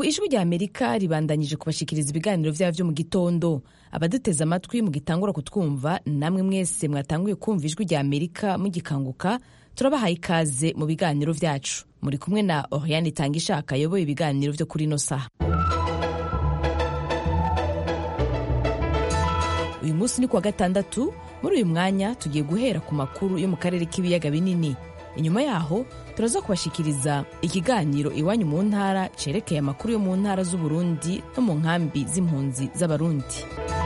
ijwi rya Amerika ribandanyije kubashikiriza ibiganiro vyabo vyo mu gitondo. Abaduteze amatwi mugitangura kutwumva, namwe mwese mwatanguye kumva ijwi rya Amerika mugikanguka, turabahaye ikaze mu biganiro vyacu. Muri kumwe na Oriane Tangishaka ayoboye ibiganiro vyo kuri ino saha. Uyu munsi ni kuwa gatandatu. Muri uyu mwanya tugiye guhera ku makuru yo mu karere k'ibiyaga binini. Inyuma yaho turaza kubashikiriza ikiganiro iwanyu mu ntara cerekeye amakuru yo mu ntara z'u Burundi no mu nkambi z'impunzi z'abarundi.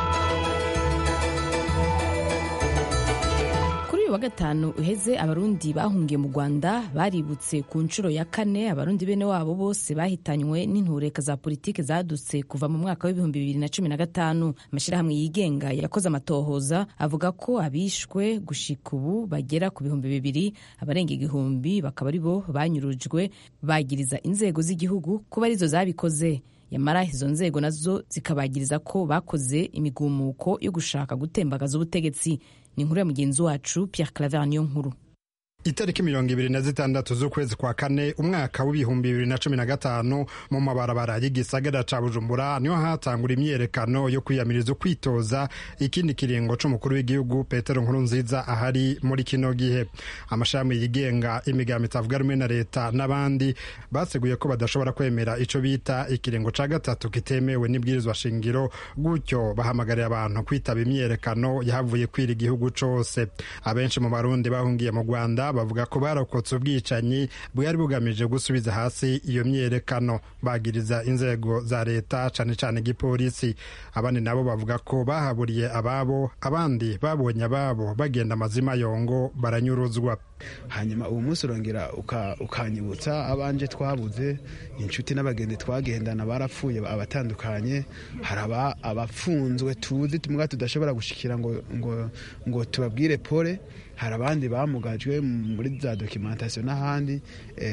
Kuri uyu wa gatanu uheze abarundi bahungiye mu Rwanda baributse ku nshuro ya 4 abarundi bene wabo bose bahitanywe n'intureka za politike zadutse kuva mu mwaka wa 2015. Amashirahamwe yigenga yakoze amatohoza avuga ko abishwe gushika ubu bagera ku 2,000, abarenga 1,000 bakaba ari bo banyurujwe, bagiriza inzego z'igihugu kuba arizo zabikoze. Yamara izo nzego nazo zikabagiriza ko bakoze imigumuko yo gushaka gutembagaza ubutegetsi. Ni inkuru ya mugenzi wacu Pierre Claver Niyonkuru. Itariki 26 z'ukwezi kwa 4 umwaka w'2015 mu mabarabara y'igisagara ca Bujumbura niho hatangura imyerekano yo kwiyamiriza kwitoza ikindi kiringo c'umukuru w'igihugu Petero Nkurunziza ahari muri kino gihe. Amashami yigenga, imigambi itavuga rumwe na leta n'abandi baseguye ko badashobora kwemera ico bita ikiringo ca gatatu kitemewe n'ibwirizwa shingiro, gutyo bahamagarira abantu kwitaba imyerekano yahavuye kwira igihugu cose. Abenshi mu barundi bahungiye mu Rwanda bavuga ko barokotse ubwicanyi bwari bugamije gusubiza hasi iyo myerekano, bagiriza inzego za leta cane cane igipolisi. Abandi nabo bavuga ko bahaburiye ababo, abandi babonye ababo bagenda amazima yongo baranyuruzwa. Hanyuma uwo munsi urongera ukanyibutsa abanje twabuze, inshuti n'abagenzi twagendana barapfuye abatandukanye, haraba abapfunzwe tuzi tumwe tudashobora gushikira ngo tubabwire pole, hari abandi bamugajwe muri za documentation n'ahandi,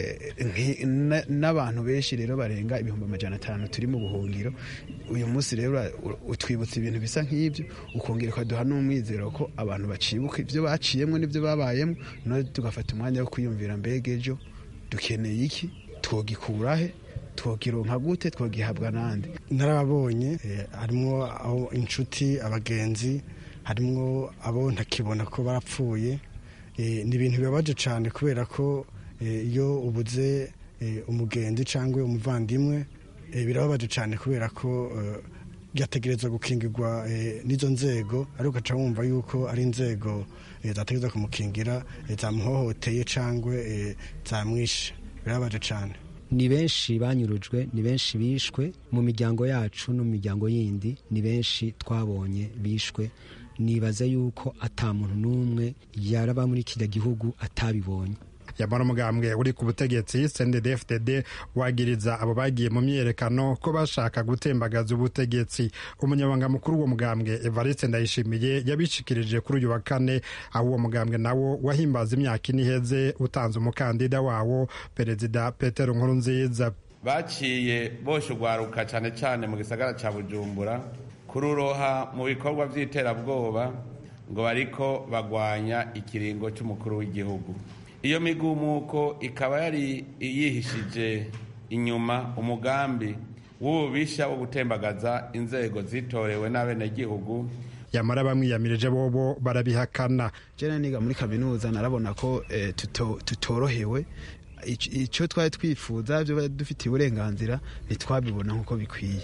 n'abantu benshi rero barenga 500 turi mu buhungiro. Uyu munsi rero utwibutsa ibintu bisa nk'ibyo, ukongera ukaduha n'umwizero ko abantu bacibuka ibyo baciyemo n'ibyo babayemo, no tugafata umwanya wo kwiyumvira mbega ejo dukeneye iki, twogikurahe, twogironka gute, twogihabwa nande. Narababonye harimo aho inshuti, abagenzi, harimo abo ntakibona ko barapfuye. Ni ibintu bibabaje cyane kubera ko iyo ubuze umugenzi cyangwa umuvandimwe birababaje cyane kubera ko byategerezwa gukingirwa n'izo nzego, ariko ugaca wumva yuko ari inzego zategerezwa kumukingira zamuhohoteye cyangwa zamwishe. Birababaje cyane. Ni benshi banyurujwe, ni benshi bishwe mu miryango yacu no mu miryango yindi, ni benshi twabonye bishwe. Nibaza yuko ata muntu n'umwe yaraba muri kiriya gihugu atabibonye. Yamara umugambwe uri ku butegetsi CNDD-FDD wagiriza abo bagiye mu myerekano ko bashaka gutembagaza ubutegetsi. Umunyabanga mukuru wo mugambwe Evariste Ndayishimiye yabishikirije kuri uyu wa 4, aho uwo mugambwe nawo wahimbaza imyaka iniheze utanze umukandida wawo Perezida Petero Nkurunziza. Baciye boshugwaruka cyane cyane mu gisagara ca Bujumbura kururoha mu bikorwa vy'iterabwoba ngo bariko bagwanya ikiringo c'umukuru w'igihugu. Iyo migumuko ikaba yari yihishije inyuma umugambi w'ububisha wo gutembagaza inzego zitorewe n'abenegihugu. Yamara bamwiyamirije bobo barabihakana. Jene niga muri kaminuza narabona ko tutorohewe, icyo twari twifuza byo dufitiye uburenganzira ntitwabibona nk'uko bikwiye.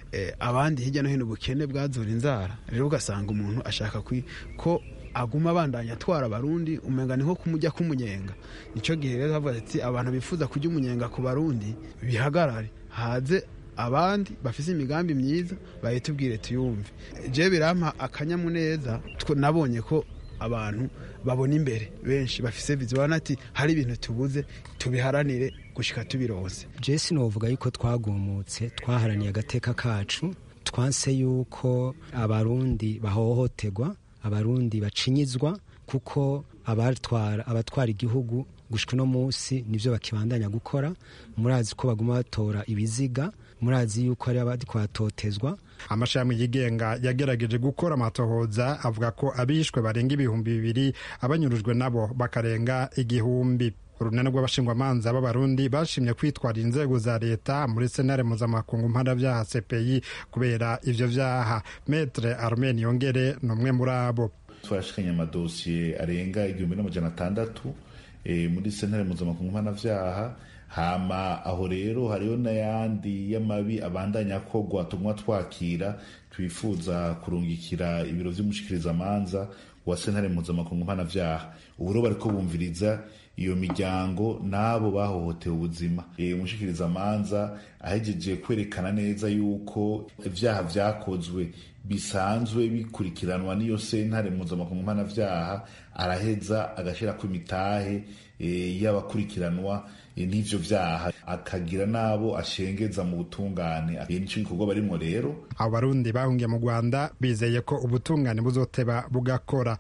Abandi hirya no hino ubukene bwazura inzara, rero ugasanga umuntu ashaka ko aguma abandanya atwara abarundi, umenga niho kumujya kumunyenga. Nico gihe rero bavuga ati abantu bifuza kujya umunyenga ku barundi bihagarare, haze abandi bafise imigambi myiza bayitubwire tuyumve. Je birampa akanyamuneza, nabonye ko abantu babona imbere benshi bafise viziyo ati hari ibintu tubuze tubiharanire gushika tubironse. Jesse novuga yuko twagumutse, twaharaniye agateka kacu, twanse yuko abarundi bahohoterwa, abarundi bacinyizwa, kuko abatwara igihugu gushika no munsi nivyo bakibandanya gukora. Murazi ko baguma batora ibiziga, murazi yuko ari abadi kwatotezwa. Amashami yigenga yagerageje gukora amatohoza avuga ko abishwe barenga 2,000, abanyurujwe nabo bakarenga 1,000. urunani rw'abashingwamanza b'abarundi bashimye kwitwara inzego za leta muri sentare mpuzamakungu mpanavyaha CPI kubera ivyo vyaha. Maître Armen Niyongere ni umwe muri abo. Twashikanye amadosiye arenga 1600 muri sentare mpuzamakungu mpanavyaha, hama aho rero hariho n'ayandi y'amabi abandanya akorwa tumwa twakira twifuza kurungikira ibiro vy'umushikirizamanza wa sentare mpuzamakungu mpanavyaha. Ubu rero bariko bumviriza iyo miryango n'abo bahohotewe ubuzima. Umushikirizamanza ahejeje kwerekana neza yuko ivyaha vyakozwe bisanzwe bikurikiranwa n'iyo sentare mpuzamakungu mpanavyaha, araheza agashirako imitahe y'abakurikiranwa n'ivyo vyaha, akagira n'abo ashengeza mu butungane. Nico gikorwa barimwo rero. Abo barundi bahungiye mu Rwanda bizeye ko ubutungane buzoteba bugakora.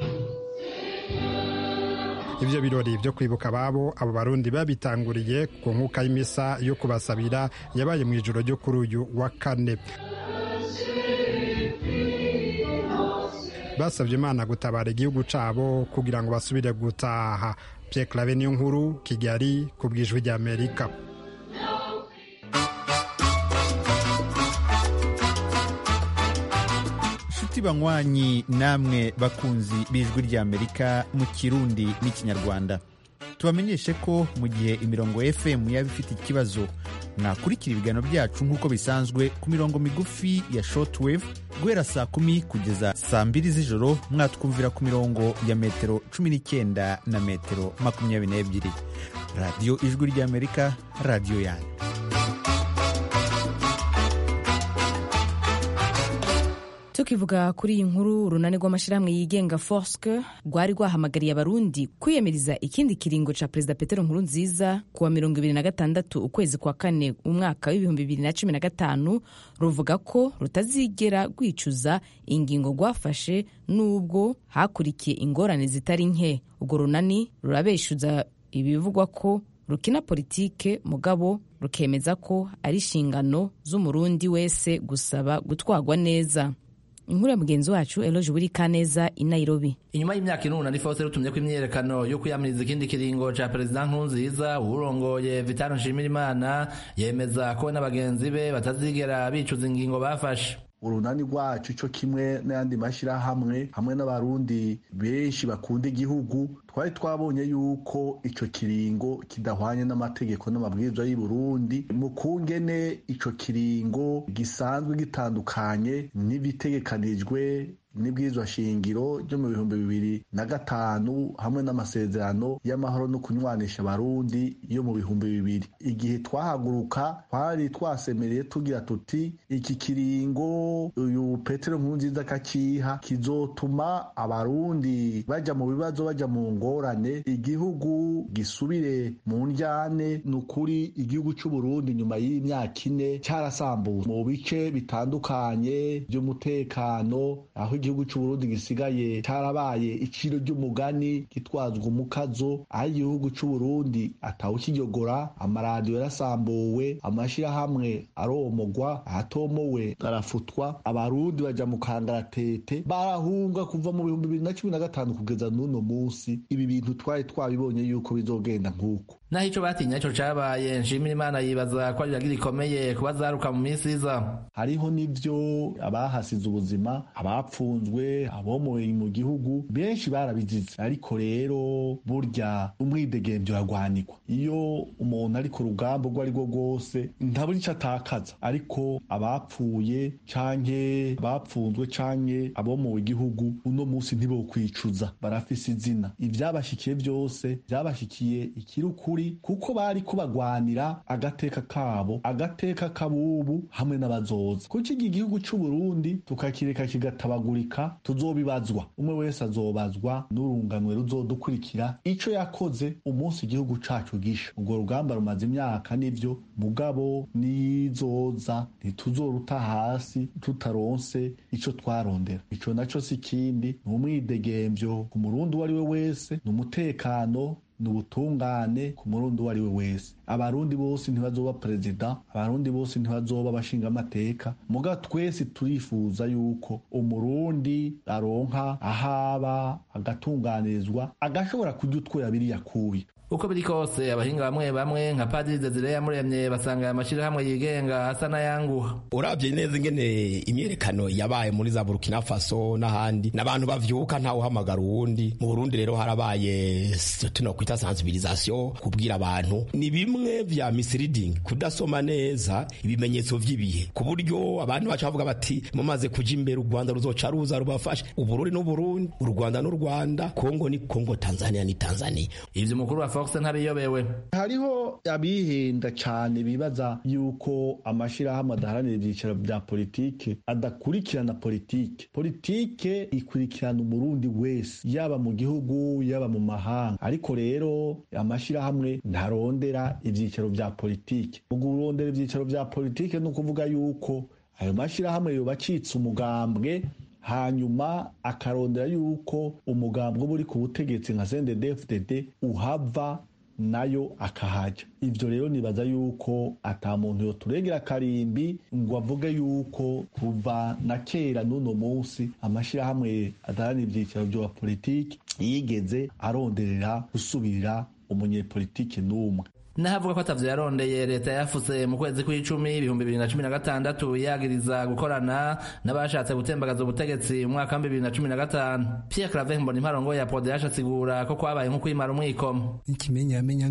Ivyo birori vyo kwibuka ababo abo barundi babitanguriye ku nkuka y'imisa yo kubasabira yabaye mu ijoro ryo kuri uyu wa kane. Basavye Imana gutabara igihugu cabo kugira ngo basubire gutaha. Pierre Claver Niyonkuru, Kigali, ku bw'Ijwi ry'Amerika. banywanyi namwe bakunzi b'Ijwi ry'Amerika mu Kirundi n'Ikinyarwanda, tubamenyeshe ko mu gihe imirongo FM yaba ifite ikibazo, mwakurikira ibiganiro byacu nk'uko bisanzwe ku mirongo migufi ya shortwave guhera saa 10 kugeza saa 2 z'ijoro. Mwatwumvira ku mirongo ya metero 19 na metero 22. Radio Ijwi ry'Amerika, radio yanyu. Tukivuga kuri iyi nkuru, urunani rw'amashirahamwe yigenga Forske rwari rwahamagariye abarundi kwiyemeriza ikindi kiringo ca Perezida Petero Nkurunziza kuwa 26 ukwezi kwa kane umwaka w'2015, ruvuga ko rutazigera rwicuza ingingo rwafashe nubwo hakurikiye ingorane zitari nke. Urwo runani rurabeshuza ibivugwa ko rukina politike mugabo rukemeza ko ari inshingano z'umurundi wese gusaba gutwarwa neza. Inkuru ya mugenzi wacu Eloge Burikaneza i Nairobi. Inyuma y'imyaka inuna ni Force rutumye ko imyerekano yo kwiyamiriza ikindi kiringo ca President Nkurunziza, urongoye Vital Nshimirimana yemeza ko n'abagenzi be batazigera bicuza ingingo bafashe. Urunani rwacu cyo kimwe n'ayandi mashirahamwe hamwe n'abarundi benshi bakunda igihugu, twari twabonye yuko ico kiringo kidahwanye n'amategeko n'amabwiriza y'u Burundi, mu kungene ico kiringo gisanzwe gitandukanye n'ibitegekanijwe n'ibwirizwa shingiro ryo mu 2005 hamwe n'amasezerano y'amahoro no kunywanisha abarundi yo mu 2000. Igihe twahaguruka twari twasemereye tugira tuti iki kiringo uyu Petero Nkurunziza kakiha kizotuma abarundi baja mu bibazo, baja mu ngorane, igihugu gisubire mu njyane. Nukuri igihugu c'u Burundi nyuma y'imyaka 4 cyarasambuwe mu bice bitandukanye by'umutekano, aho igihugu c'u Burundi gisigaye cyarabaye iciro ry'umugani gitwazwa umukazo, aho igihugu c'u Burundi atawukiyogora, amaradiyo yarasambuwe, amashirahamwe aromogwa, ahatomowe arafutwa, abarundi baja mu kangaratete, barahunga kuva mu 2015 kugeza n'uno munsi. Ibi bintu twari twabibonye yuko bizogenda nk'uko. Naho ico batinya ico cabaye, Nshimirimana yibaza ko ari rikomeye kubazaruka mu minsi iza. Hariho nivyo abahasize ubuzima, abapfunzwe, abomoye mu gihugu, benshi barabizize, ariko rero burya umwidegemvyo uragwanikwa. Iyo umuntu ari ku rugamba rwo ari rwo rwose ntaburi ico atakaza, ariko abapfuye canke bapfunzwe canke abomowe igihugu uno munsi ntibokwicuza, barafise izina. Ivyabashikiye byose byabashikiye ikirukuri, kuko bari kubagwanira agateka kabo, agateka kabubu hamwe n'abazoza. Kuki igihugu c'u Burundi tukakireka kigatabagurika, tuzobibazwa, umwe wese azobazwa n'urunganwe ruzodukurikira ico yakoze umunsi igihugu cacu gisha. Ubwo rugamba rumaze imyaka nivyo, mugabo nizoza ntituzoruta hasi tutaronse ico twarondera. Ico naco si kindi, ni umwidegemvyo ku murundi uwo ari we wese, ni umutekano, n'ubutungane ku murundi uwo ari we wese. Abarundi bose ntibazoba perezida, abarundi bose ntibazoba abashinga amateka, muga twese turifuza yuko umurundi aronka ahaba, agatunganirizwa, agashobora kurya utwo yabiri yakuye. uko biri kose abahinga bamwe bamwe nka Padiri Desire Yamuremye basanga aya mashirahamwe yigenga asa n'ayanguha. Uravye neza ingene imyerekano yabaye muri za Burkina Faso n'ahandi n'abantu bavyuka ntawe uhamagara uwundi. Mu Burundi rero harabaye tuno kwita sensibilisation kubwira abantu ni bimwe vya misleading, kudasoma neza ibimenyetso vy'ibihe ku buryo abantu baca bavuga bati mumaze kuja imbere u Rwanda ruzoca ruza rubafashe, Uburundi n'Uburundi, u Rwanda n'u Rwanda, Kongo ni Kongo, Tanzania ni Tanzania. Ivyo mukuru wa Fox ntabiyobewe. Hariho abihenda cyane bibaza yuko amashirahamwe adaharanira ibyicaro bya politike adakurikirana politike ikurikirana umurundi wese, yaba mu gihugu yaba mu mahanga. Ariko rero amashirahamwe ntarondera ibyicaro bya politike. Mu kurondera ibyicaro bya politike no kuvuga yuko ayo mashirahamwe yoba acitse umugambwe, hanyuma akarondera yuko umugambwe uba uri ku butegetsi nka CNDD-FDD uhava nayo akahaja. Ivyo rero nibaza yuko ata muntu yoturegera karimbi ngo avuge yuko kuva na kera n'uno munsi amashirahamwe adaharanira ivyicaro vya politiki yigeze aronderera gusubirira umunyepolitiki n'umwe. Nahavuga ko atavyo yarondeye leta yafuse mu kwezi kw'icumi 2016 yagiriza gukorana n'abashatse gutembagaza ubutegetsi mu mwaka wa 2015. Pierre Claver Mbonimparongo ya PODH asigura ko kwabaye nko kwimara umwikomo. Ikimenyamenya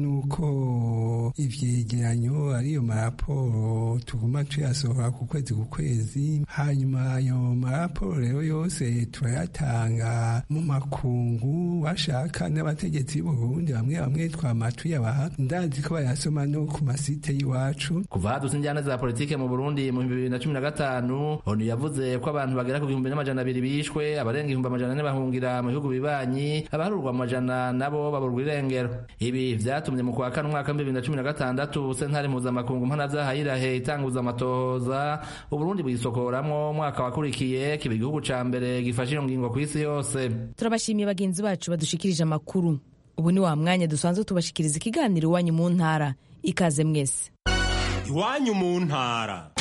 nuko ivyegeranyo ariyo maraporo tuguma tuyasohora ku kwezi, hanyuma ayo maraporo rero yose turayatanga mu makungu, bashaka n'abategetsi b'u Burundi bamwe twamatuye abaha ndazi bayasoma no ku masite y'iwacu. Kuva hadutse injyana za politike mu Burundi mu 2015, ONU yavuze ko abantu bagera ku 1200 bishwe, abarenga 400 bahungira mu bihugu bibanyi, abaharurwa mu majana nabo baburwa irengero. Ibi vyatumye mu kwa kane umwaka 2016 sentare mpuzamakungu mpanavyaha yirahe itanguza amatohoza Uburundi bwisokoramwo umwaka wakurikiye kiba igihugu ca mbere gifashe iyo ngingo kw'isi yose. Turabashimiye bagenzi bacu badushikirije amakuru. Ubu ni wa mwanya dusanzwe tubashikiriza ikiganiro Iwanyu mu ntara. Ikaze mwese. Iwanyu mu ntara.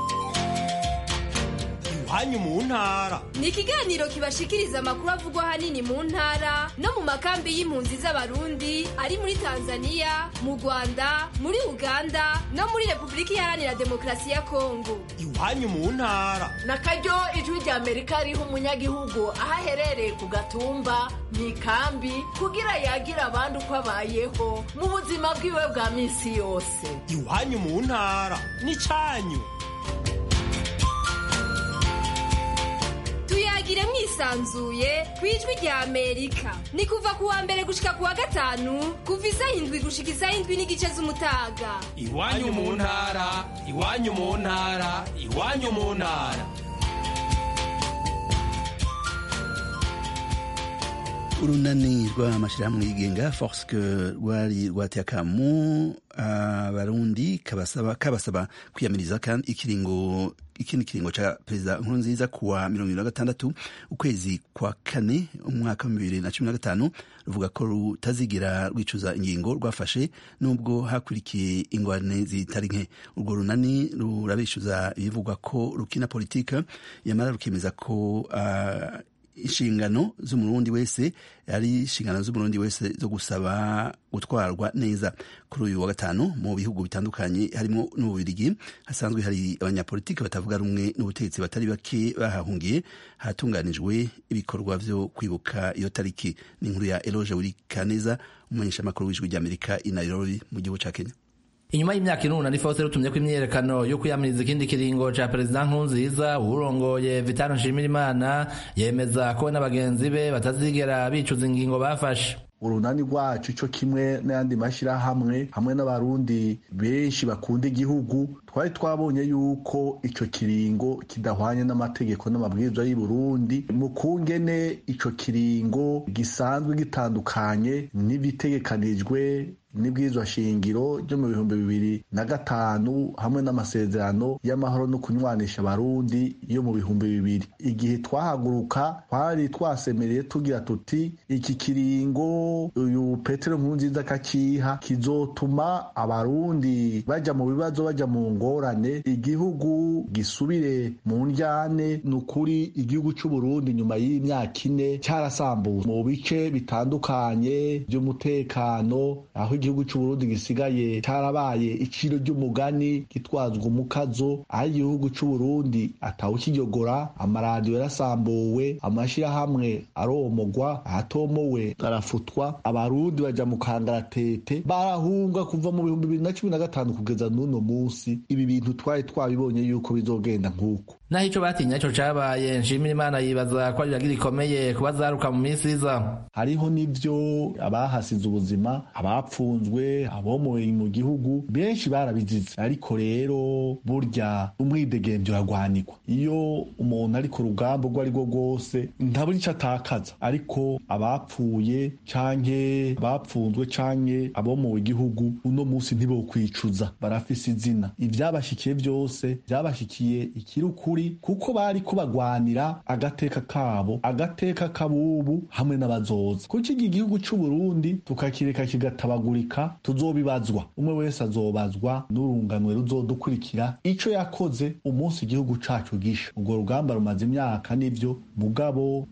Iwanyu mu ntara ni ikiganiro kibashikiriza amakuru avugwa hanini mu ntara no mu makambi y'impunzi z'abarundi ari muri Tanzania, mu Rwanda, muri Uganda no muri Republika Iharanira Demokarasi ya Kongo. Iwanyu mu ntara na karyo ijwi rya Amerika riha umunyagihugu aho aherereye ku gatumba mu ikambi kugira yagira abandi uko abayeho mu buzima bwiwe bwa minsi yose. Iwanyu mu ntara ni canyu. Tuyagire mwisanzuye kwijwi rya Amerika. Ni kuva ku wa mbere gushika ku wa gatanu kuva isaha 7 gushika isaha 7 n'igice z'umutaga. Iwanyu mu ntara, iwanyu mu ntara, iwanyu mu ntara. Urunani rw'amashirahamwe yigenga Forske rwari rwateye akamu abarundi kabasaba kwiyamiriza kandi ikindi kiringo ca Perezida Nkurunziza kuwa 26 ukwezi kwa kane umwaka wa 2015 ruvuga ko rutazigira rwicuza ingingo rwafashe nubwo hakurikiye ingwane zitari nke. Urwo runani rurabishuza ibivugwa ko rukina politika yamara rukemeza ko inshingano z'umurundi wese ari inshingano z'umurundi wese zo gusaba gutwarwa neza. Kuri uyu wa gatanu mu bihugu bitandukanye harimo n'Ububirigi hasanzwe hari abanyapolitiki batavuga rumwe n'ubutegetsi batari bake bahahungiye, hatunganijwe ibikorwa vyo kwibuka iyo tariki. Ni inkuru ya Eloge Wirikaneza, umumenyeshamakuru w'ijwi ry'Amerika i Nairobi mu gihugu ca Kenya. Inyuma y'imyaka inuna ni Faustin rutumye ko imyerekano yo kwiyamiriza ikindi kiringo ca Perezida Nkurunziza, urongoye Vitano Nshimirimana yemeza ko n'abagenzi be batazigera bicuza ingingo bafashe. Urunani rwacu ico kimwe n'ayandi mashirahamwe hamwe n'abarundi benshi bakunda igihugu twari twabonye yuko ico kiringo kidahwanye n'amategeko n'amabwiriza y'u Burundi mu kungene ico kiringo gisanzwe gitandukanye n'ibitegekanijwe n'ibwirizwa shingiro ryo mu 2005 hamwe n'amasezerano y'amahoro no kunywanisha abarundi yo mu 2000. Igihe twahaguruka twari twasemereye tugira tuti iki kiringo uyu Petero Nkurunziza kakiha kizotuma abarundi baja mu bibazo, baja mu ngorane igihugu gisubire mu njyane. Ni ukuri igihugu cy'u Burundi nyuma y'imyaka 4 cyarasambuwe mu bice bitandukanye by'umutekano, aho igihugu cy'u Burundi gisigaye cyarabaye iciro ry'umugani gitwazwa umukazo, aho igihugu cy'u Burundi atawukiyogora. Amaradiyo yarasambuwe, amashirahamwe aromogwa, ahatomowe arafutwa, abarundi baja mu kangaratete, barahunga kuva mu 2015 kugeza n'uno munsi. Ibi bintu twari twabibonye yuko bizogenda nk'uko. Naho ico batinya ico cabaye, Nshimirimana yibaza ko ari iragira ikomeye kuba zaruka mu minsi iza. Hariho n'ivyo abahasize ubuzima, abapfunzwe, abomoye mu gihugu, benshi barabizize. Ariko rero burya umwidegemvyo uragwanirwa. Iyo umuntu ari ku rugamba urwo ari rwo rwose ntaburi ico atakaza. Ariko abapfuye canke abapfunzwe canke abomowe igihugu uno munsi ntibokwicuza, barafise izina. Ivyabashikiye byose byabashikiye ikirukuri, kuko bari kubagwanira agateka kabo, agateka kabubu hamwe n'abazoza. Kuko iki gihugu cy'u Burundi tukakireka kigatabagurika, tuzobibazwa. Umwe wese azobazwa n'urunganwe ruzodukurikira ico yakoze umunsi igihugu cacu gisha. Ubwo rugamba rumaze imyaka n'ivyo mugabo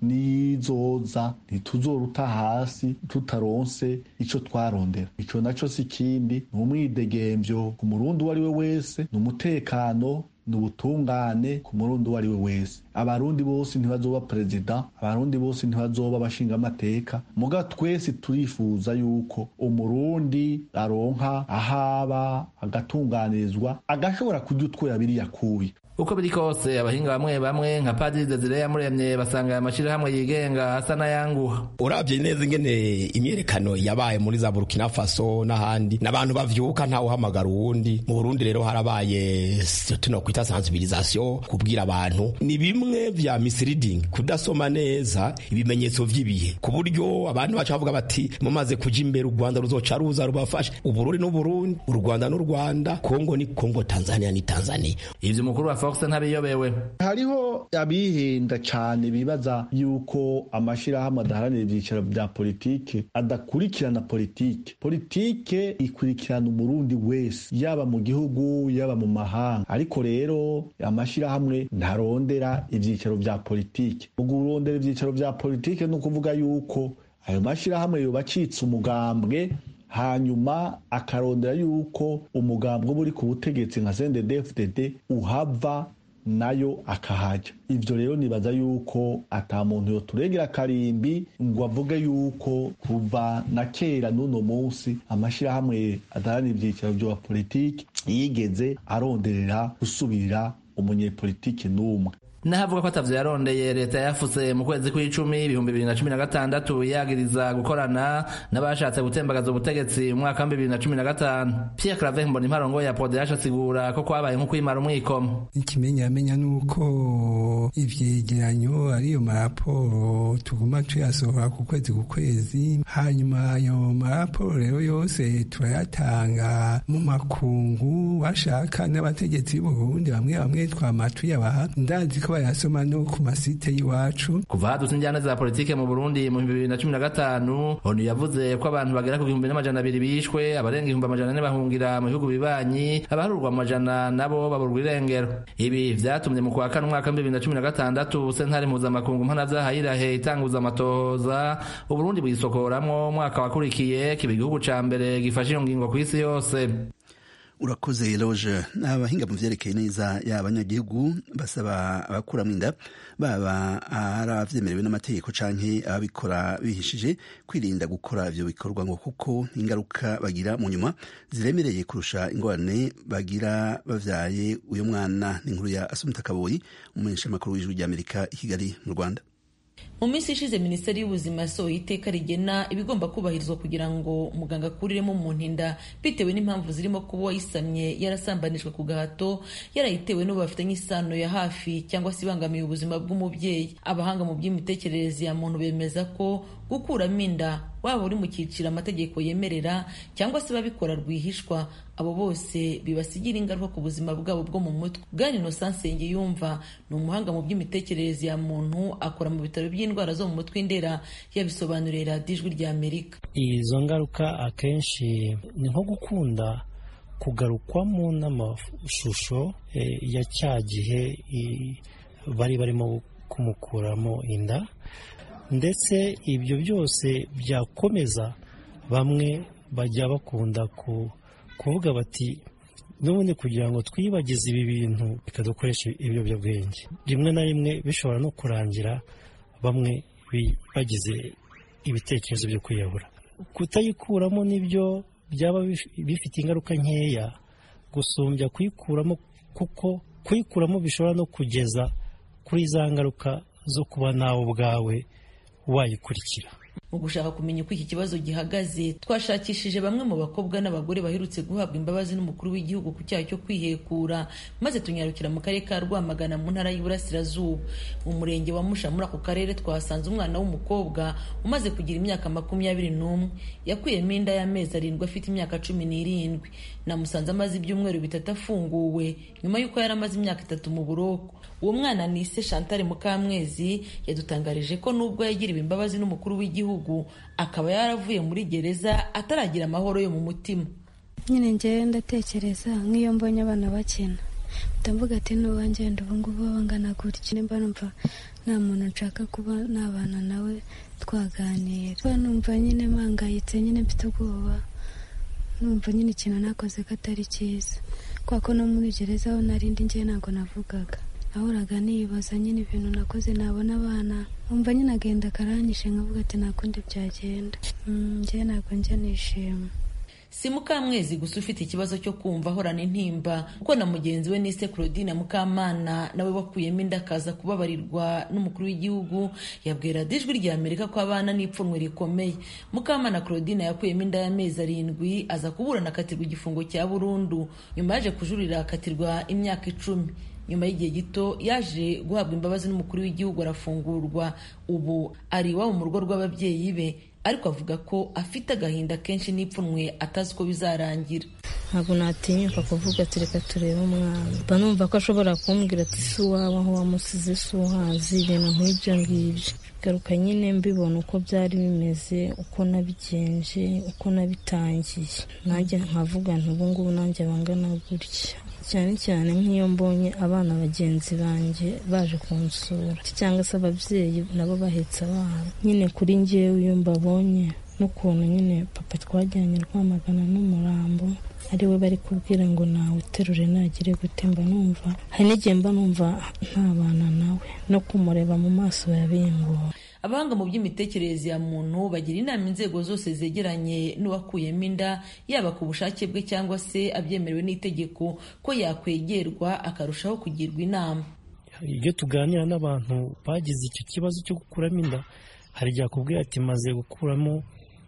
nizoza ntituzoruta hasi tutaronse ico twarondera. Ico naco si kindi n'umwidegemvyo ku murundi uwo ari we wese, n'umutekano, n'ubutungane ku murundi uwo ari we wese. Abarundi bose ntibazoba perezida, abarundi bose ntibazoba bashinga amateka, muga twese turifuza yuko umurundi aronka ahaba, agatunganirizwa, agashobora kurya utwo yabiri yakuye. Uko biri kose abahinga bamwe bamwe nka Padiri Desire Yamuremye basanga aya mashirahamwe yigenga asa n'ayanguha. Uravye neza ingene imyerekano yabaye muri za Burkina Faso n'ahandi, n'abantu bavyuka ntawe uhamagara uwundi. Mu Burundi rero harabaye tuno kwita sensibilisation, kubwira abantu ni bimwe vya misleading, kudasoma neza ibimenyetso vy'ibihe, ku buryo abantu baca bavuga bati mumaze kuja imbere u Rwanda ruzoca ruza rubafasha. Uburundi n'Uburundi, u Rwanda n'u Rwanda, Kongo ni Kongo, Tanzania ni Tanzania. Ivyo mukuru wa Fox ntabiyobewe. Hariho abihenda cyane bibaza yuko amashirahamwe adaharanira ibyicaro bya politike adakurikirana politike. Politike ikurikirana umurundi wese, yaba mu gihugu yaba mu mahanga. Ariko rero amashirahamwe ntarondera ibyicaro bya politike. Urondera ibyicaro bya politike no kuvuga yuko ayo mashirahamwe yobacitse umugambwe, hanyuma akarondera yuko umugambwe buri ku butegetsi nka CNDD-FDD uhava nayo akahaja. Ivyo rero nibaza yuko ata muntu yoturegera karimbi ngo avuge yuko kuva na kera n'uno munsi amashirahamwe adaharanira ivyicaro vya politiki yigeze aronderera gusubirira umunyepolitiki n'umwe. Nahavuga ko atavyo yarondeye, leta yafutse mu kwezi kw'icumi 2016 yagiriza gukorana n'abashatse gutembagaza ubutegetsi mu mwaka wa 2015. Pierre Claver Mbonimparongo ya PODH asigura ko kwabaye nko kwimara umwikomo. Ikimenyamenya nuko ivyegeranyo ariyo maraporo tuguma tuyasohora ku kwezi, hanyuma ayo maraporo rero yose turayatanga mu makungu, bashaka n'abategetsi b'Uburundi bamwe twamatuyabaha. Ndazi ko bayasoma no ku masite y'iwacu. Kuva hadutse injyana za politike mu Burundi mu 2015, ONU yavuze ko abantu bagera ku 1200 bishwe, abarenga 1400 bahungira mu bihugu bibanyi, abaharurwa mu majana nabo baburwa irengero. Ibi vyatumye mu kwa kane umwaka wa 2016 sentare mpuzamakungu mpanavyaha irahe itanguza amatohoza Uburundi bwisokoramwo umwaka wakurikiye kiba igihugu ca mbere gifashe iyo ngingo kw'isi yose. Urakoze Eloge. Abahinga mu vyerekeye neza y'abanyagihugu basaba abakuramwo inda baba aravyemerewe n'amategeko canke ababikora bihishije kwirinda gukora ivyo bikorwa ngo kuko ingaruka bagira mu nyuma ziremereye kurusha ingorane bagira bavyaye uyo mwana. N'inkuru ya Asumta Kaboyi, umumenyeshamakuru w'Ijwi ry'Amerika i Kigali mu Rwanda. Mu minsi ishize Minisiteri y'Ubuzima yasohoye iteka rigena ibigomba kubahirizwa kugira ngo umuganga akuriremo mu ntinda bitewe n'impamvu zirimo kuba uwayisamye yarasambanijwe ku gahato, yarayitewe n'ubu bafitanye isano ya hafi cyangwa se ibangamiye ubuzima bw'umubyeyi. Abahanga mu by'imitekerereze ya muntu bemeza ko gukuramo inda, waba uri mu cyiciro amategeko yemerera cyangwa se babikora rwihishwa, abo bose bibasigira ingaruka ku buzima bwabo bwo mu mutwe. Bwana Innocent Nsengiyumva ni umuhanga mu by'imitekerereze ya muntu, akora mu bitaro by'indwara zo mu mutwe Ndera, yabisobanuriye radiyo Ijwi ry'Amerika. Izo ngaruka akenshi ni nko gukunda kugarukwamo n'amashusho ya cya gihe bari barimo kumukuramo inda, ndetse ibyo byose byakomeza bamwe bajya bakunda kuvuga bati n'ubundi kugira ngo twibagize ibi bintu bikadukoresha ibiyobyabwenge, rimwe na rimwe bishobora no kurangira bamwe bagize ibitekerezo byo kwiyahura. Kutayikuramo nibyo byaba bifite ingaruka nkeya gusumbya kuyikuramo, kuko kuyikuramo bishobora no kugeza kuri za ngaruka zo kuba nawe ubwawe wayikurikira. Mu gushaka kumenya uko iki kibazo gihagaze, twashakishije bamwe mu bakobwa n'abagore baherutse guhabwa imbabazi n'umukuru w'igihugu ku cyaha cyo kwihekura, maze tunyarukira mu karere ka Rwamagana mu ntara y'Iburasirazuba. Mu murenge wa Musha muri ako karere twahasanze umwana w'umukobwa umaze kugira imyaka 21, yakuyemo inda y'amezi 7 afite imyaka 17. Namusanze amaze ibyumweru 3 afunguwe nyuma y'uko yari amaze imyaka 3 mu buroko. Uwo mwana ni se Chantal Mukamwezi yadutangarije ko nubwo yagiriwe imbabazi n'umukuru w'igihugu, akaba yaravuye muri gereza ataragira amahoro yo mu mutima. Nyine njyewe ndatekereza nk'iyo mbonye abana bakina, ndavuga ati n'uwanjye ubu ngubu bangana gutya, nimba numva nta muntu nshaka kuba nabana nawe twaganira. Numva nyine mpangayitse, nyine mfite ubwoba, numva nyine ikintu nakoze ko atari cyiza, kuko no muri gereza aho narindi njye ntabwo navugaga, nahoraga nibaza nyine ibintu nakoze nabona abana, umva nyine agenda karanyishe nkavuga ati nakundi byagenda. Njye ntabwo njya nishima. Si Mukamwezi gusa ufite ikibazo cyo kumva ahorana intimba, kuko na mugenzi we Nise Claudine Mukamana nawe wakuyemo inda akaza kubabarirwa n'umukuru w'igihugu, yabwira Ijwi rya Amerika ko abana n'ipfunwe rikomeye. Mukamana Claudine yakuyemo inda y'amezi 7 aza kuburana akatirwa igifungo cya burundu, nyuma yaje kujurira akatirwa imyaka 10. Nyuma y'igihe gito yaje guhabwa imbabazi n'umukuru w'igihugu arafungurwa. Ubu ari iwabo mu rugo rw'ababyeyi be, ariko avuga ko afite agahinda kenshi n'ipfunwe atazi ko bizarangira. Ntabwo natinyuka kuvuga ati reka turebe umwana, mba numva ko ashobora kumbwira ati si uwawe aho wamusize, si uhazi, ibintu nk'ibyo ngibyo. Garuka nyine mbibona uko byari bimeze, uko nabigenje, uko nabitangiye, nanjye nkavuga nti ubu ngubu nanjye bangana gutya. Cyane cyane nk'iyo mbonye abana bagenzi banjye baje kunsura, cyangwa se ababyeyi nabo bahetse abana. Nyine kuri njyewe iyo mbabonye n'ukuntu nyine papa twajyanye Rwamagana n'umurambo ari we bari kubwira ngo nawe uterure nagire gute, mba numva hari n'igihe mba numva ntabana nawe, no kumureba mu maso yabingora. Abahanga mu by'imitekerereze ya muntu bagira inama inzego zose zegeranye n'uwakuyemo inda, yaba ku bushake bwe cyangwa se abyemerewe n'itegeko, ko yakwegerwa akarushaho kugirwa inama. Iyo tuganira n'abantu bagize icyo kibazo cyo gukuramo inda, hari igihe akubwira ati maze gukuramo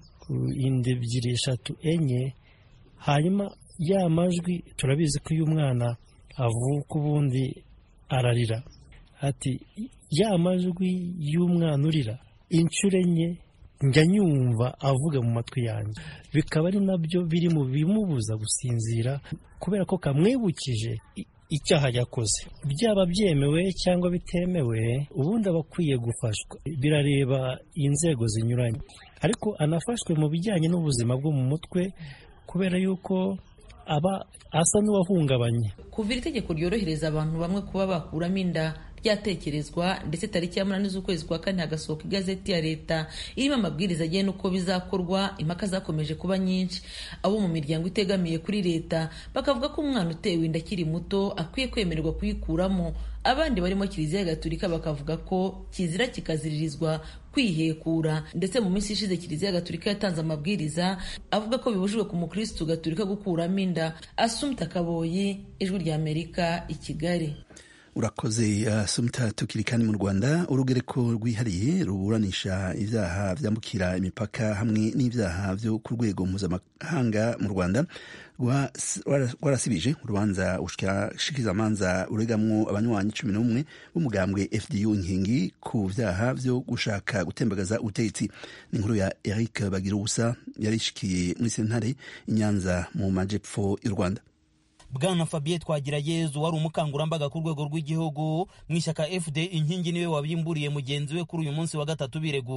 inda 2, 3, 4, hanyuma ya majwi turabizi ko uyu mwana avuka ubundi ararira, ati ya majwi y'umwana urira inshuro 4 njya nyumva avuga mu matwi yanjye, bikaba ari nabyo biri mu bimubuza gusinzira, kubera ko kamwibukije icyaha yakoze. Byaba byemewe cyangwa bitemewe, ubundi abakwiye gufashwa, birareba inzego zinyuranye, ariko anafashwe mu bijyanye n'ubuzima bwo mu mutwe, kubera yuko aba asa n'uwahungabanye. Kuva itegeko ryorohereza abantu bamwe kuba bakuramo inda ryatekerezwa, ndetse tariki ya 8 z'ukwezi kwa 4 hagasohoka igazeti ya leta irimo amabwiriza agena uko bizakorwa, impaka zakomeje kuba nyinshi. Abo mu miryango itegamiye kuri leta bakavuga ko umwana utewe inda akiri muto akwiye kwemererwa kuyikuramo. Abandi barimo Kiliziya Gatolika bakavuga ko kizira kikaziririzwa kwihekura, ndetse mu minsi ishize Kiliziya Gatolika yatanze amabwiriza avuga ko bibujijwe ku mukristo Gatolika gukuramo inda. Assumpta Kaboyi, Ijwi rya Amerika, i Kigali. Urakoze Assumpta. Tukiri kandi mu Rwanda, urugereko rwihariye ruburanisha ibyaha byambukira imipaka hamwe n'ibyaha byo ku rwego mpuzamahanga mu Rwanda rwarasibije urubanza ubushikirizamanza uregamwo abanywanyi 11 b'umugambwe FDU Inkingi ku byaha byo gushaka gutembagaza ubutegetsi. Ni inkuru ya Eric Bagirubusa yarishikiye muri sentare i Nyanza mu majepfo y'u Rwanda. Bwana Fabien Twagirayezu wari umukangurambaga ku rwego rw'igihugu mu ishyaka FD Inkingi niwe wabimburiye mugenzi we kuri uyu munsi wa gatatu biregura.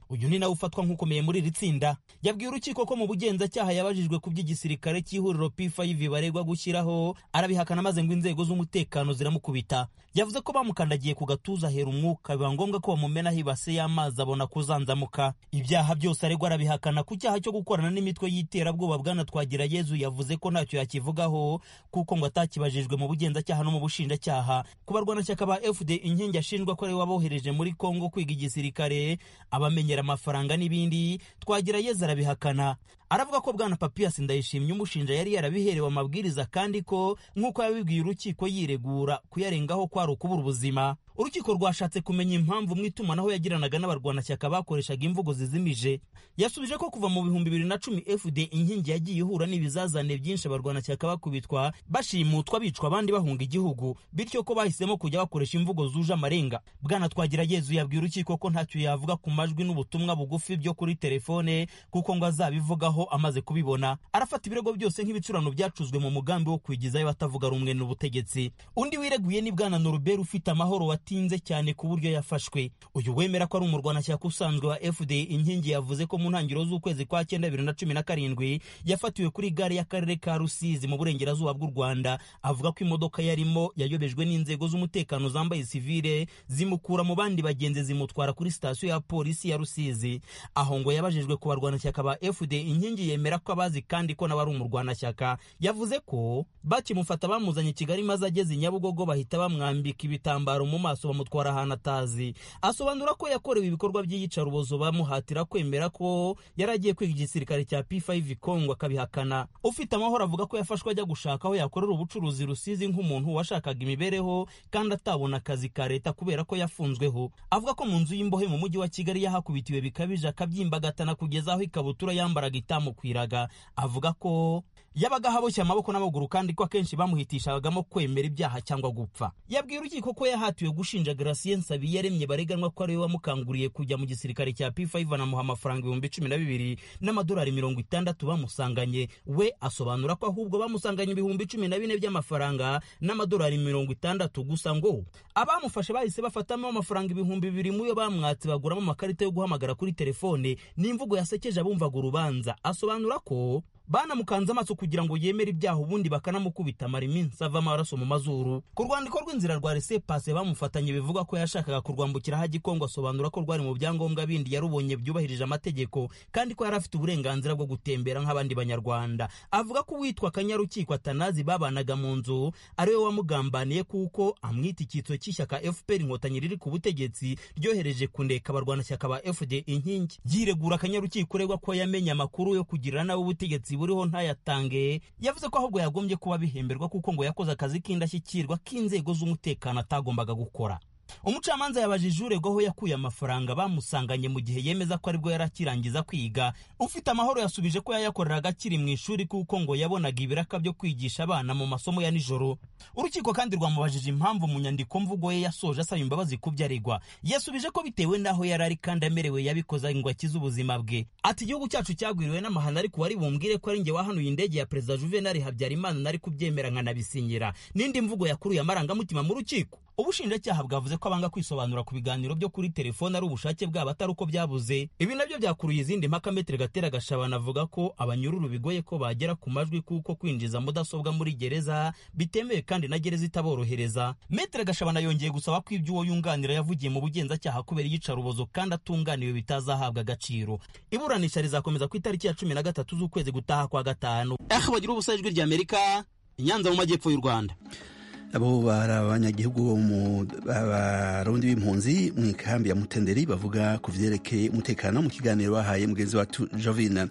uyu ni nawe ufatwa nk'ukomeye muri iri tsinda. Yabwiye urukiko ko mu bugenzacyaha yabajijwe ku by'igisirikare cy'ihuriro P5 baregwa gushyiraho, arabihakana maze ngo inzego z'umutekano ziramukubita. Yavuze ko bamukandagiye ku gatuza hera umwuka, biba ngombwa ko bamumenaho ibase y'amazi abona kuzanzamuka. Ibyaha byose aregwa arabihakana. Ku cyaha cyo gukorana n'imitwe y'iterabwoba, Bwana Twagirayezu yavuze ko ntacyo yakivugaho kuko ngo atakibajijwe mu bugenzacyaha no mu bushinjacyaha. Ku barwanashyaka ba FD Inkingi ashinjwa ko ari wabohereje muri Kongo kwiga igisirikare, abamenyera amafaranga n'ibindi, Twagirayezu arabihakana. Aravuga ko Bwana Papias Ndayishimye umushinja yari yarabiherewe amabwiriza kandi ko nk'uko yabibwiye urukiko yiregura kuyarengaho kwari ukubura ubuzima. Urukiko rwashatse kumenya impamvu mu itumanaho yagiranaga n'abarwanashyaka bakoreshaga imvugo zizimije. Yasubije ko kuva mu 2010 FD Inkingi yagiye ihura n'ibizazane byinshi, abarwanashyaka bakubitwa, bashimutwa, bicwa, abandi bahunga igihugu, bityo ko bahisemo kujya bakoresha imvugo zuje amarenga. Bwana Twagirayezu yabwiye urukiko ko ntacyo yavuga ku majwi n'ubutumwa bugufi byo kuri telefone kuko ngo azabivugaho amaze kubibona. Arafata ibirego byose nk'ibicurano byacuzwe mu mugambi wo kwigizayo batavuga rumwe n'ubutegetsi. Undi wireguye ni Bwana Norbert ufite amahoro watinze cyane ku buryo yafashwe. Uyu wemera ko ari umurwanashyaka usanzwe wa FD Inkingi yavuze ko mu ntangiriro z'ukwezi kwa 9 2017 yafatiwe kuri gare y'akarere ka Rusizi mu burengerazuba bw'u Rwanda. Avuga ko imodoka yarimo yayobejwe n'inzego z'umutekano zambaye civile, zimukura mu bandi bagenzi zimutwara kuri sitasiyo ya polisi ya Rusizi. Aho ngo yabajijwe ku barwanashyaka ba FD Inkingi yemera ko abazi kandi ko n'abari umurwanashyaka. Yavuze ko bakimufata bamuzanye Kigali, maze ageze Nyabugogo bahita bamwambika ibitambaro mu maso bamutwara ahantu atazi. Asobanura ko yakorewe ibikorwa by'iyicarubozo, bamuhatira kwemera ko yaragiye kwiga igisirikare cya P5 Kongo akabihakana. Ufite amahoro avuga ko yafashwe ajya gushaka aho yakorera ubucuruzi Rusizi nk'umuntu washakaga imibereho kandi atabona akazi ka leta kubera ko yafunzweho. Avuga ko mu nzu y'imbohe mu mujyi wa Kigali yahakubitiwe bikabije, akabyimbagatana kugeza aho ikabutura yambaraga itamukwiraga. Avuga ko yabaga haboshye amaboko n'amaguru kandi ko akenshi bamuhitishagamo kwemera ibyaha cyangwa gupfa. Yabwiye urukiko ko yahatiwe gushinja Gratien Nsabiyaremye bareganwa ko ari we wamukanguriye kujya mu gisirikare cya P5 anamuha amafaranga 12,000 n'amadolari 60 bamusanganye. We asobanura ko ahubwo bamusanganye 14,000 by'amafaranga n'amadolari 60 gusa, ngo abamufashe bahise bafatamo amafaranga 2,000 mu yo bamwatse baguramo amakarita yo guhamagara kuri telefone. N'imvugo yasekeje abumvaga urubanza. Asobanura ko banamukanze amaso kugira ngo yemere ibyaha, ubundi bakanamukubita mariminsi ava amaraso mu mazuru. Ku rwandiko rw'inzira rwa laissez-passer bamufatanye bivuga ko yashakaga kurwambukira haji Kongo. Asobanura ko rwari mu byangombwa bindi yarubonye byubahirije amategeko kandi ko yari afite uburenganzira bwo gutembera nk'abandi banyarwanda. Avuga ko witwa Kanyarukiko Atanazi babanaga mu nzu ari we wamugambaniye kuko amwita icyitso cy'ishyaka FPR Inkotanyi riri ku butegetsi ryohereje kundeka abarwanashyaka ba FD Inkingi. Yiregura Kanyarukiko uregwa ko yamenye amakuru yo kugirira nawe ubutegetsi buriho ntayatange. Yavuze ko ahubwo yagombye kuba bihemberwa kuko ngo yakoze akazi k'indashyikirwa k'inzego z'umutekano atagombaga gukora. Umucamanza yabajije uregwaho yakuye amafaranga bamusanganye mu gihe yemeza ko aribwo yarakirangiza kwiga. Ufite amahoro yasubije ko yayakoreraga akiri mu ishuri kuko ngo yabonaga ibiraka byo kwigisha abana mu masomo ya nijoro. Urukiko kandi rwamubajije impamvu mu nyandiko mvugo ye yasoje asaba imbabazi ku byo aregwa. Yasubije ko bitewe n'aho yarari kandi amerewe yabikoze ngo akize ubuzima bwe. Ati igihugu cyacu cyagwiriwe n'amahano, ariko wari bumbwire ko ari nge wahanuye indege ya Perezida Juvenal Habyarimana nari kubyemera nkanabisinyira. N'indi mvugo yakuruye amarangamutima mu rukiko. Ubushinjacyaha bwavuze ko abanga kwisobanura ku biganiro byo kuri telefone ari ubushake bwabo atari uko byabuze. Ibi nabyo byakuruye izindi mpaka. Metre Gatera Gashabana avuga ko abanyururu bigoye ko bagera ku majwi kuko kwinjiza mudasobwa muri gereza bitemewe kandi na gereza itaborohereza. Metre Gashabana yongeye gusaba ko ibyo uwo yunganira yavugiye mu bugenzacyaha kubera iyicarubozo kandi atunganiwe bitazahabwa agaciro. Iburanisha rizakomeza ku itariki ya 13 z'ukwezi gutaha kwa gatanu. Bagira ubusa ijwi rya Amerika, Nyanza mu majyepfo y'u Rwanda. Abo bari abanyagihugu bo mu barundi b'impunzi mu ikambi ya Mutenderi bavuga ku vyerekeye umutekano mu kiganiro bahaye mugenzi wacu Jovina.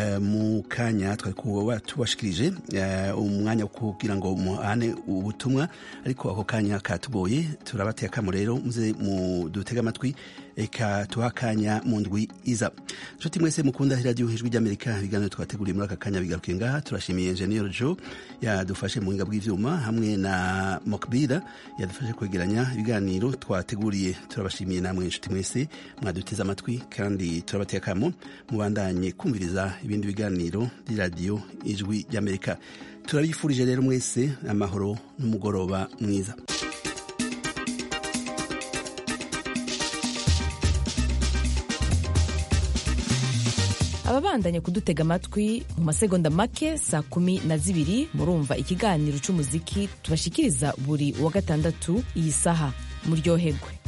Mu kanya twari kuba tubashikirije umwanya wo kugira ngo muhane ubutumwa, ariko ako kanya katugoye. Turabateye akamo rero muze mu dutega amatwi eka tuhakanya mu ndwi iza. Nshuti mwese mukunda radio Ijwi ry'Amerika, ibiganiro twateguriye muri aka kanya bigarukiye ngaha. Turashimiye Engineer Joe yadufashe mu buhinga bw'ivyuma hamwe na Mokbira yadufashe kwegeranya ibiganiro twateguriye. Turabashimiye namwe nshuti mwese mwaduteze amatwi, kandi turabateye akamo mubandanye kumviriza ibindi biganiro di radio Ijwi ry'Amerika. Turabifurije rero mwese amahoro n'umugoroba mwiza. ababandanya kudutega amatwi mu masegonda make saa 12 murumva ikiganiro c'umuziki tubashikiriza buri wa gatandatu iyi saha. Muryoherwe.